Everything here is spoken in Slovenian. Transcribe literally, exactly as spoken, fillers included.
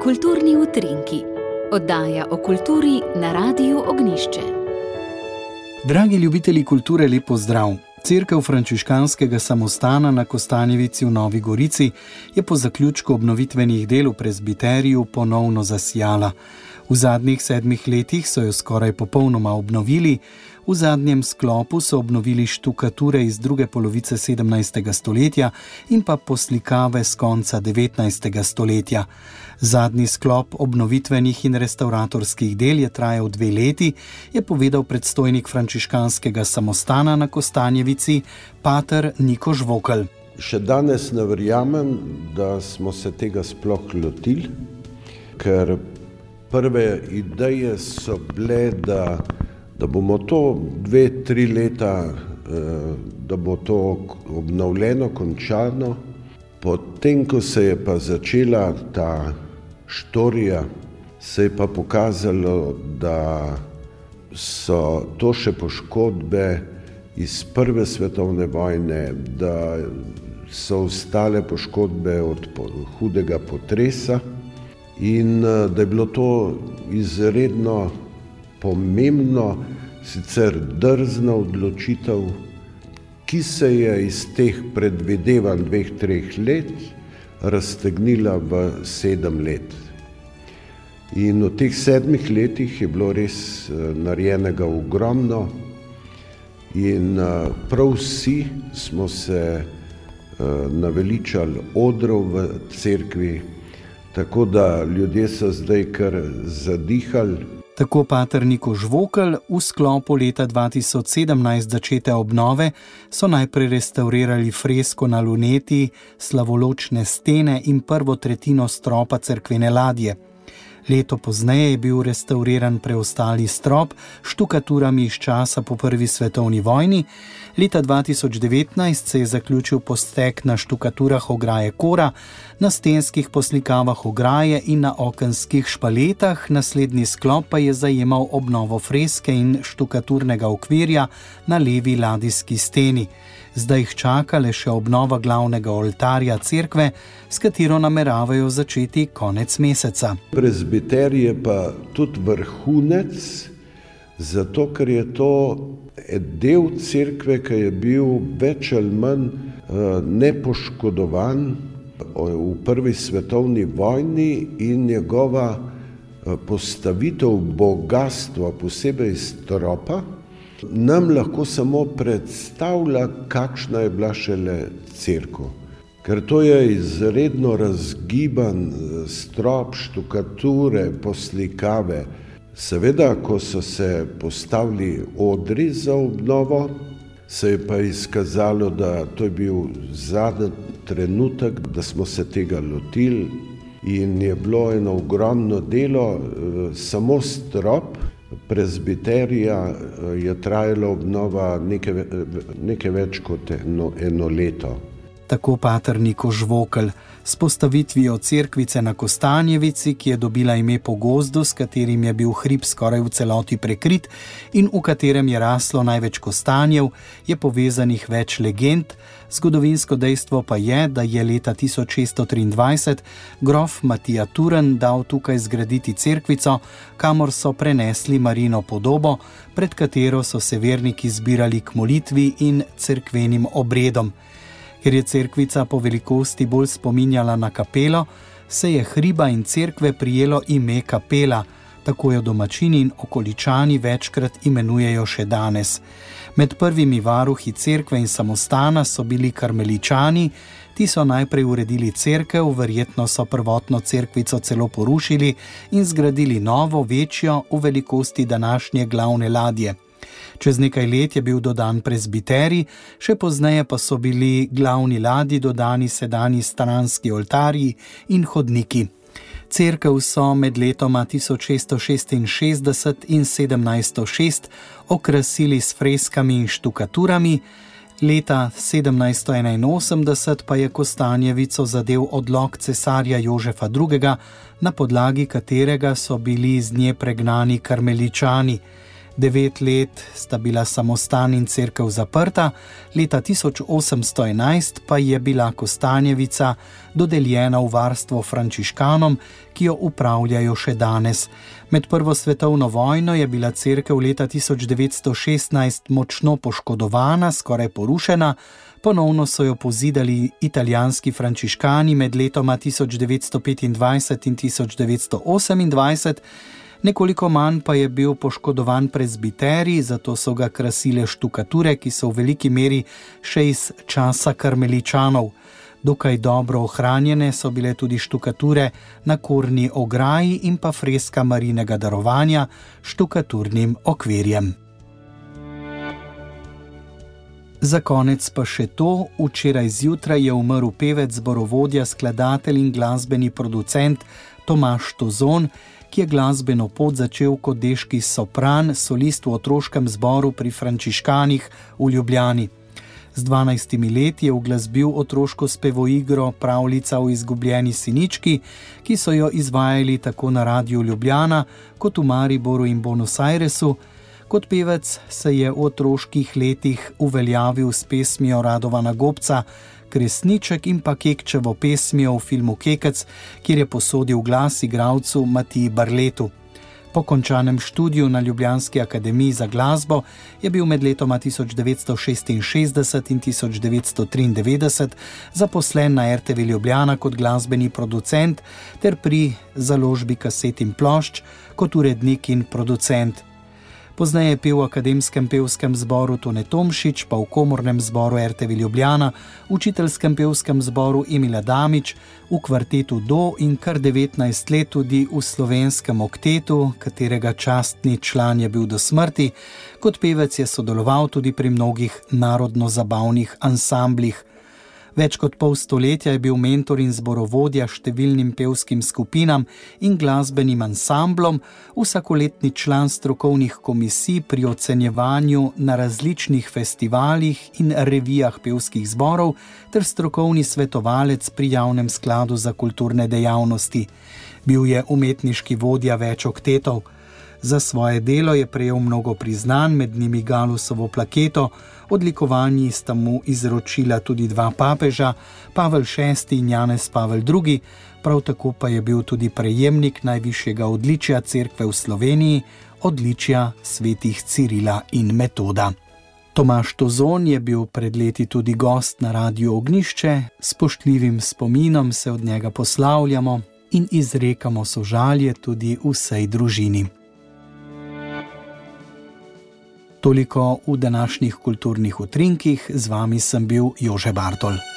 Kulturni utrinki, oddaja o kulturi na Radiu Ognjišče. Dragi ljubitelji kulture, lep pozdrav! Cerkev frančiškanskega samostana na Kostanjevici v Novi Gorici je po zaključku obnovitvenih del v prezbiteriju ponovno zasijala. V zadnjih sedmih letih so jo skoraj popolnoma obnovili, v zadnjem sklopu so obnovili štukature iz druge polovice sedemnajstega stoletja in pa poslikave z konca devetnajstega stoletja. Zadnji sklop obnovitvenih in restavratorskih del je trajal dve leti, je povedal predstojnik frančiškanskega samostana na Kostanjevici, pater Niko Žvokelj. Še danes ne verjamem, da smo se tega sploh lotili, ker prve ideje so bile, da, da bomo to dve, tri leta, da bo to obnovljeno, končano. Potem, ko se je pa začela ta štorija, se je pa pokazalo, da so to še poškodbe iz prve svetovne vojne, da so ostale poškodbe od hudega potresa in da je bilo to izredno pomembno, sicer drzna odločitev, ki se je iz teh predvidevanj dveh, treh let raztegnila v sedem let. In v teh sedmih letih je bilo res narejenega ogromno in prav vsi smo se naveličali odrov v cerkvi, tako da ljudje so zdaj kar zadihali. Tako pater Niko Žvokelj. V sklopu leta dva tisoč sedemnajst začete obnove so najprej restavrirali fresko na luneti, slavoločne stene in prvo tretjino stropa cerkvene ladje. Leto pozneje je bil restavriran preostali strop s štukaturami iz časa po prvi svetovni vojni. Leta dva tisoč devetnajst se je zaključil postek na štukaturah ograje Kora, na stenskih poslikavah ograje in na okenskih špaletah. Naslednji sklop pa je zajemal obnovo freske in štukaturnega okvirja na levi ladijski steni. Zdaj jih čaka le še obnova glavnega oltarja cerkve, s katero nameravajo začeti konec meseca. Prezbiterij je pa tudi vrhunec, zato ker je to del cerkve, ki je bil več ali manj nepoškodovan v prvi svetovni vojni in njegova postavitev bogastva, posebej stropa, nam lahko samo predstavlja, kakšna je bila šele cerkev. Ker to je izredno razgiban strop, štukature, poslikave. Seveda, ko so se postavili odri za obnovo, se je pa izkazalo, da to je bil zadnji trenutek, da smo se tega lotili in je bilo eno ogromno delo, samo strop prezbiterija je trajala obnova nekaj, nekaj več kot eno, eno leto. Tako pater Niko Žvokelj. S postavitvijo cerkvice na Kostanjevici, ki je dobila ime po gozdu, s katerim je bil hrib skoraj v celoti prekrit in v katerem je raslo največ kostanjev, je povezanih več legend. Zgodovinsko dejstvo pa je, da je leta tisoč šeststo triindvajset grof Matija Turn dal tukaj zgraditi cerkvico, kamor so prenesli Marino podobo, pred katero so se verniki zbirali k molitvi in cerkvenim obredom. Ker je cerkvica po velikosti bolj spominjala na kapelo, se je hriba in cerkve prijelo ime kapela, tako jo domačini in okoličani večkrat imenujejo še danes. Med prvimi varuhi cerkve in samostana so bili karmeličani. Ti so najprej uredili cerkev, verjetno so prvotno cerkvico celo porušili in zgradili novo, večjo, v velikosti današnje glavne ladje. Čez nekaj let je bil dodan prezbiterij, še pozneje pa so bili glavni ladji dodani sedanji stranski oltarji in hodniki. Cerkev so med letoma tisoč šeststo šestinšestdeset in sedemnajststo šest okrasili s freskami in štukaturami. Leta sedemnajststo enainosemdeset pa je Kostanjevico zadel odlok cesarja Jožefa drugega, na podlagi katerega so bili iz nje pregnani karmeličani. Devet let sta bila samostan in cerkev zaprta, leta tisoč osemsto enajst pa je bila Kostanjevica dodeljena v varstvo frančiškanom, ki jo upravljajo še danes. Med prvo svetovno vojno je bila cerkev leta tisoč devetsto šestnajst močno poškodovana, skoraj porušena, ponovno so jo pozidali italijanski frančiškani med letoma tisoč devetsto petindvajset in tisoč devetsto osemindvajset, nekoliko manj pa je bil poškodovan prezbiterij, zato so ga krasile štukature, ki so v veliki meri še iz časa karmeličanov. Dokaj dobro ohranjene so bile tudi štukature na korni ograji in pa freska Marijinega darovanja s štukaturnim okvirjem. Za konec pa še to, včeraj zjutraj je umrl pevec, zborovodja, skladatelj in glasbeni producent Tomaž Tozon, ki je glasbeno pot začel kot deški sopran, solist v otroškem zboru pri frančiškanih v Ljubljani. Z dvanajstimi leti je uglasbil otroško spevoigro Pravljica o izgubljeni sinički, ki so jo izvajali tako na Radiu Ljubljana kot v Mariboru in Buenos Airesu. Kot pevec se je v otroških letih uveljavil s pesmijo Radovana Gobca, Kresniček in pa Kekčevo pesmijo v filmu Kekec, kjer je posodil glas igralcu Matiji Barletu. Po končanem študiju na Ljubljanski akademiji za glasbo je bil med letoma tisoč devetsto šestinšestdeset in tisoč devetsto triindevetdeset zaposlen na R T V Ljubljana kot glasbeni producent ter pri založbi kaset in plošč kot urednik in producent. Pozneje je pel v akademskem pevskem zboru Tone Tomšič, pa v komornem zboru R T V Ljubljana, v učiteljskem pevskem zboru Emila Damič, v kvartetu Do in kar devetnajst let tudi v slovenskem oktetu, katerega častni član je bil do smrti. Kot pevec je sodeloval tudi pri mnogih narodno-zabavnih ansamblih. Več kot pol stoletja je bil mentor in zborovodja številnim pevskim skupinam in glasbenim ansamblom, vsakoletni član strokovnih komisij pri ocenjevanju na različnih festivalih in revijah pevskih zborov ter strokovni svetovalec pri javnem skladu za kulturne dejavnosti. Bil je umetniški vodja več oktetov. Za svoje delo je prejel mnogo priznanj, med njimi Galusovo plaketo, odlikovanji sta mu izročila tudi dva papeža, Pavel šesti in Janez Pavel drugi, prav tako pa je bil tudi prejemnik najvišjega odličja cerkve v Sloveniji, odličja svetih Cirila in Metoda. Tomaž Tozon je bil pred leti tudi gost na Radiu Ognjišče, s spoštljivim spominom se od njega poslavljamo in izrekamo sožalje tudi vsej družini. Toliko v današnjih kulturnih utrinkih, z vami sem bil Jože Bartol.